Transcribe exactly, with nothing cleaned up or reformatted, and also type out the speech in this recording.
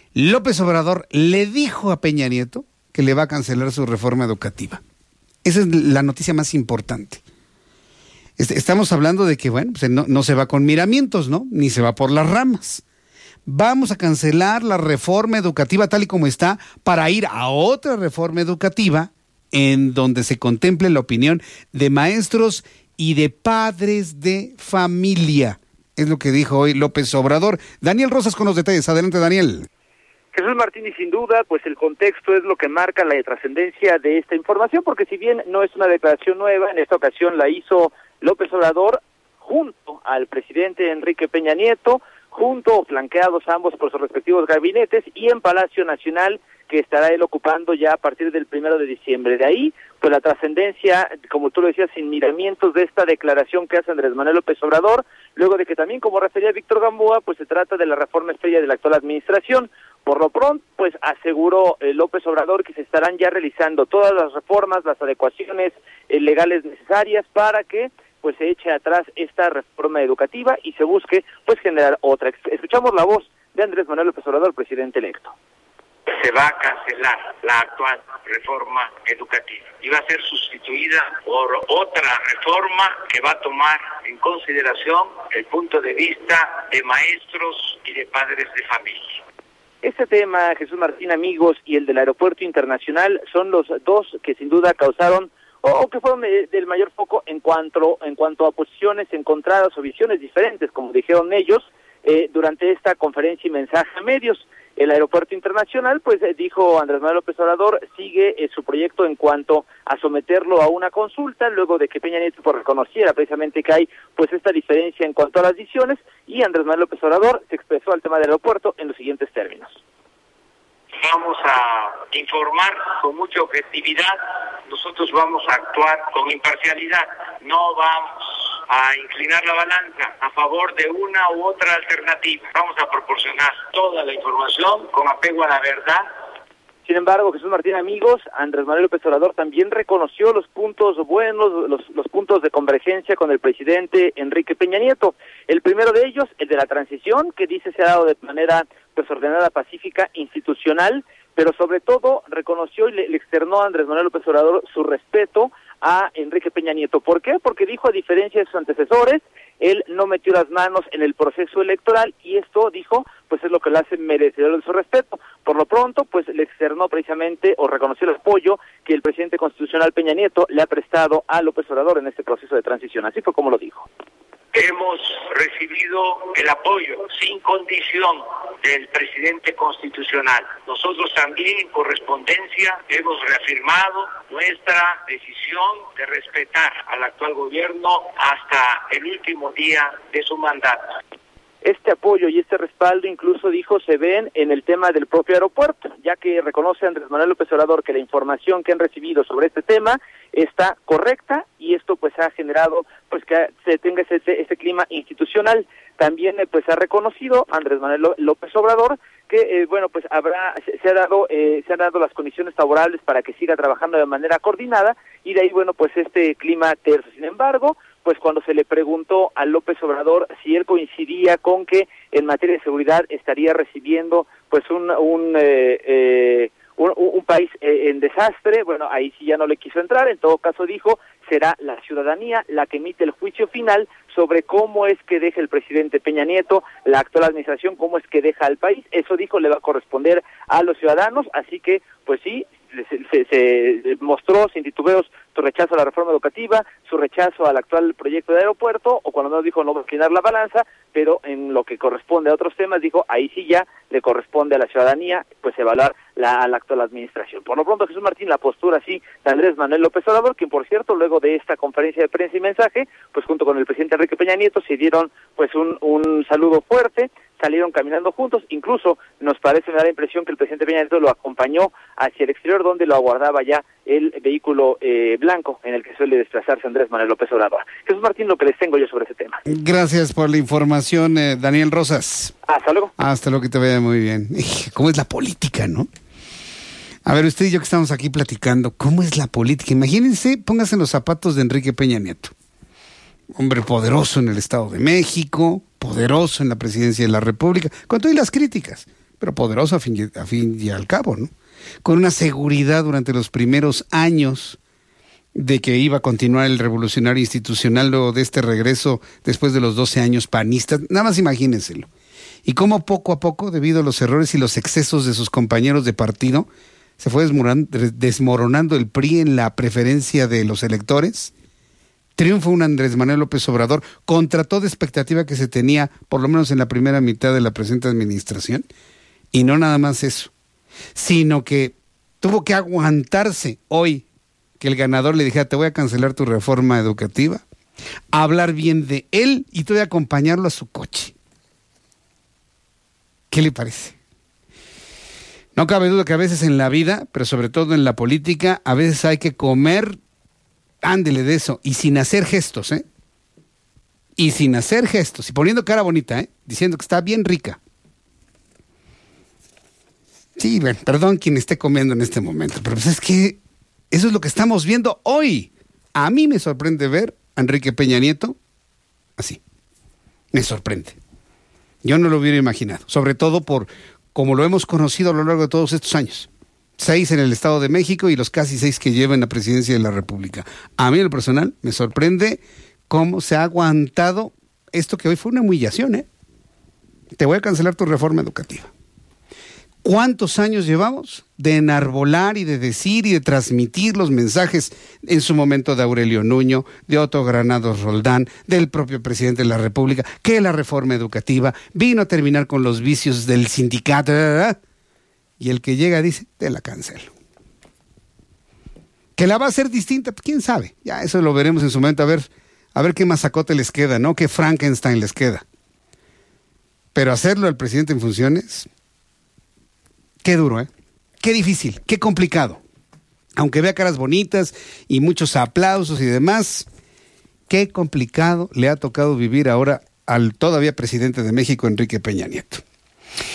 López Obrador le dijo a Peña Nieto que le va a cancelar su reforma educativa. Esa es la noticia más importante. Estamos hablando de que, bueno, pues no, no se va con miramientos, ¿no? Ni se va por las ramas. Vamos a cancelar la reforma educativa tal y como está para ir a otra reforma educativa en donde se contemple la opinión de maestros y de padres de familia. Es lo que dijo hoy López Obrador. Daniel Rosas con los detalles. Adelante, Daniel. Jesús Martín, y sin duda, pues el contexto es lo que marca la trascendencia de esta información, porque si bien no es una declaración nueva, en esta ocasión la hizo López Obrador junto al presidente Enrique Peña Nieto, junto, flanqueados ambos por sus respectivos gabinetes, y en Palacio Nacional, que estará él ocupando ya a partir del primero de diciembre. De ahí, pues la trascendencia, como tú lo decías, sin miramientos de esta declaración que hace Andrés Manuel López Obrador, luego de que también, como refería Víctor Gamboa, pues se trata de la reforma estrella de la actual administración. Por lo pronto, pues aseguró eh, López Obrador que se estarán ya realizando todas las reformas, las adecuaciones eh, legales necesarias para que pues se eche atrás esta reforma educativa y se busque pues generar otra. Escuchamos la voz de Andrés Manuel López Obrador, presidente electo. Se va a cancelar la actual reforma educativa y va a ser sustituida por otra reforma que va a tomar en consideración el punto de vista de maestros y de padres de familia. Este tema, Jesús Martín, amigos, y el del aeropuerto internacional son los dos que sin duda causaron o que fueron del mayor foco en cuanto en cuanto a posiciones encontradas o visiones diferentes, como dijeron ellos, eh, durante esta conferencia y mensaje a medios. El aeropuerto internacional, pues eh, dijo Andrés Manuel López Obrador, sigue eh, su proyecto en cuanto a someterlo a una consulta, luego de que Peña Nieto pues, reconociera precisamente que hay pues esta diferencia en cuanto a las visiones, y Andrés Manuel López Obrador se expresó al tema del aeropuerto en los siguientes términos. Vamos a informar con mucha objetividad, nosotros vamos a actuar con imparcialidad, no vamos a inclinar la balanza a favor de una u otra alternativa. Vamos a proporcionar toda la información con apego a la verdad. Sin embargo, Jesús Martín, amigos, Andrés Manuel López Obrador también reconoció los puntos buenos, los, los puntos de convergencia con el presidente Enrique Peña Nieto. El primero de ellos, el de la transición, que dice se ha dado de manera pues ordenada, pacífica, institucional, pero sobre todo reconoció y le, le externó a Andrés Manuel López Obrador su respeto a Enrique Peña Nieto. ¿Por qué? Porque dijo, a diferencia de sus antecesores, él no metió las manos en el proceso electoral y esto, dijo, pues es lo que le hace merecedor de su respeto. Por lo pronto, pues le externó precisamente o reconoció el apoyo que el presidente constitucional Peña Nieto le ha prestado a López Obrador en este proceso de transición. Así fue como lo dijo. Hemos recibido el apoyo sin condición del presidente constitucional. Nosotros también en correspondencia hemos reafirmado nuestra decisión de respetar al actual gobierno hasta el último día de su mandato. Este apoyo y este respaldo incluso, dijo, se ven en el tema del propio aeropuerto, ya que reconoce Andrés Manuel López Obrador que la información que han recibido sobre este tema está correcta y esto pues ha generado pues que se tenga ese, ese clima institucional. También eh, pues ha reconocido Andrés Manuel López Obrador que eh, bueno pues habrá se, se ha dado eh, se han dado las condiciones favorables para que siga trabajando de manera coordinada y de ahí bueno pues este clima terso. Sin embargo, pues cuando se le preguntó a López Obrador si él coincidía con que en materia de seguridad estaría recibiendo pues un un eh, eh, un, un país eh, en desastre, bueno, ahí sí ya no le quiso entrar. En todo caso dijo, será la ciudadanía la que emite el juicio final sobre cómo es que deja el presidente Peña Nieto la actual administración, cómo es que deja al país. Eso, dijo, le va a corresponder a los ciudadanos, así que pues sí, se, se, se mostró sin titubeos su rechazo a la reforma educativa, su rechazo al actual proyecto de aeropuerto, o cuando no dijo no va a inclinar la balanza, pero en lo que corresponde a otros temas, dijo, ahí sí ya le corresponde a la ciudadanía, pues evaluar la, a la actual administración. Por lo pronto, Jesús Martín, la postura sí de Andrés Manuel López Obrador, quien por cierto, luego de esta conferencia de prensa y mensaje, pues junto con el presidente Enrique Peña Nieto, se dieron pues un, un saludo fuerte, salieron caminando juntos, incluso nos parece, me da la impresión que el presidente Peña Nieto lo acompañó hacia el exterior, donde lo aguardaba ya el vehículo eh, blanco en el que suele desplazarse Andrés Manuel López Obrador. Jesús Martín, lo que les tengo yo sobre ese tema. Gracias por la información, eh, Daniel Rosas. Hasta luego. Hasta luego, que te vaya muy bien. ¿Cómo es la política, no? A ver, usted y yo que estamos aquí platicando, ¿cómo es la política? Imagínense, póngase en los zapatos de Enrique Peña Nieto. Hombre poderoso en el Estado de México, poderoso en la presidencia de la República, con todas las críticas, pero poderoso a fin, y, a fin y al cabo, ¿no? Con una seguridad durante los primeros años de que iba a continuar el revolucionario institucional luego de este regreso después de los doce años panistas. Nada más imagínenselo. Y cómo poco a poco, debido a los errores y los excesos de sus compañeros de partido, se fue desmoronando el P R I en la preferencia de los electores. Triunfa un Andrés Manuel López Obrador contra toda expectativa que se tenía, por lo menos en la primera mitad de la presente administración. Y no nada más eso, sino que tuvo que aguantarse hoy que el ganador le dijera, te voy a cancelar tu reforma educativa, hablar bien de él y te voy a acompañarlo a su coche. ¿Qué le parece? No cabe duda que a veces en la vida, pero sobre todo en la política, a veces hay que comer, ándele de eso, y sin hacer gestos, ¿eh? Y sin hacer gestos, y poniendo cara bonita, ¿eh? Diciendo que está bien rica. Sí, bueno, perdón quien esté comiendo en este momento, pero pues es que eso es lo que estamos viendo hoy. A mí me sorprende ver a Enrique Peña Nieto así. Me sorprende. Yo no lo hubiera imaginado, sobre todo por como lo hemos conocido a lo largo de todos estos años. Seis en el Estado de México y los casi seis que lleva en la presidencia de la República. A mí en lo personal me sorprende cómo se ha aguantado esto que hoy fue una humillación, ¿eh? Te voy a cancelar tu reforma educativa. ¿Cuántos años llevamos de enarbolar y de decir y de transmitir los mensajes en su momento de Aurelio Nuño, de Otto Granados Roldán, del propio presidente de la República, que la reforma educativa vino a terminar con los vicios del sindicato, y el que llega dice, te la cancelo? ¿Que la va a hacer distinta? Pues quién sabe, ya eso lo veremos en su momento, a ver, a ver qué masacote les queda, ¿no? Qué Frankenstein les queda. Pero hacerlo al presidente en funciones... Qué duro, ¿eh? Qué difícil, qué complicado. Aunque vea caras bonitas y muchos aplausos y demás, qué complicado le ha tocado vivir ahora al todavía presidente de México, Enrique Peña Nieto.